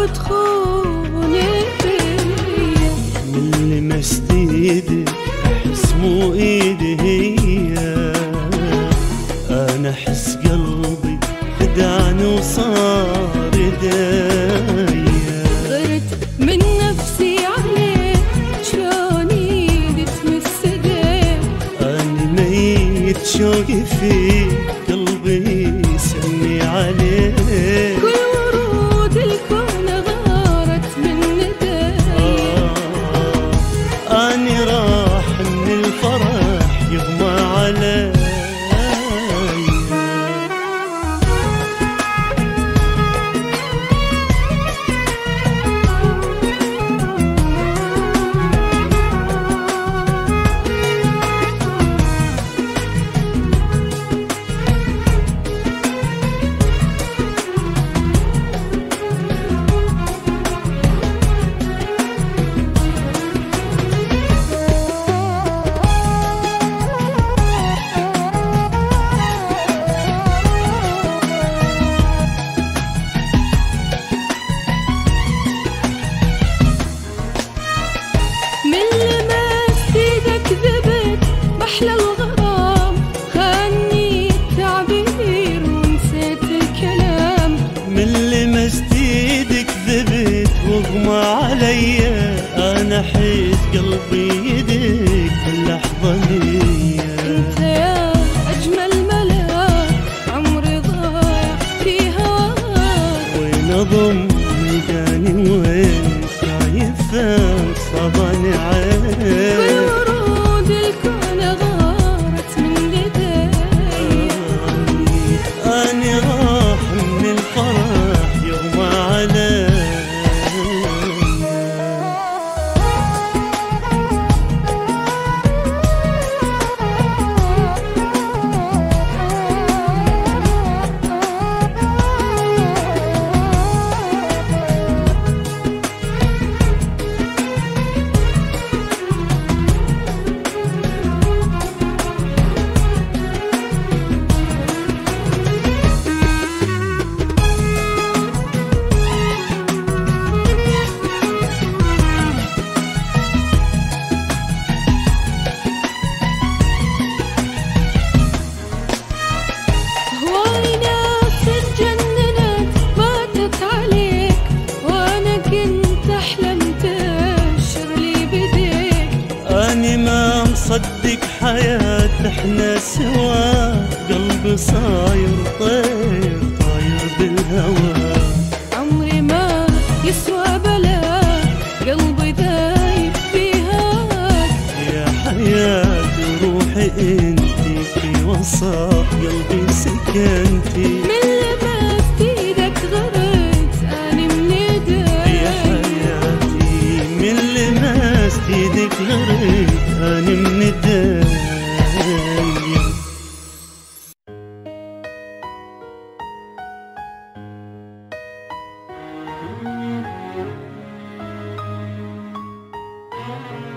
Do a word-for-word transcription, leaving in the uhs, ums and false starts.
وتخوني فيا. من لمست ايدك احس مو ايدي هي، انا احس قلبي خدعني وصار ايديا. غرت من نفسي عليك شلون ايدي تمس ايديك. انا ميت شوقي فيك قلبي يسمي عليك. كل ورود الكون غارت من ايديك. آه اني راح من الفرح يغمى عليك. أحلى الغرام خاني التعبير ونسيت الكلام. من لمست ايدك ذبت واغمى عليا، انا حيت قلبي يدك باللحظة ليا. انت يا اجمل ملاك عمري ضايع في هواك. وين اضم ميداني وين شايفك صابني عين. أني ما مصدق حياة احنا سوا، قلبي صاير طير طاير بالهوى. عمري ما يسوى بلاك قلبي دايب في هواك. يا حياتي روحي انتي في وسط قلبي سكنتي. من لمست ايدك غرت اني من ايدك. يا حياتي من لمست ايدك غرت اني من ايدك. Thank you.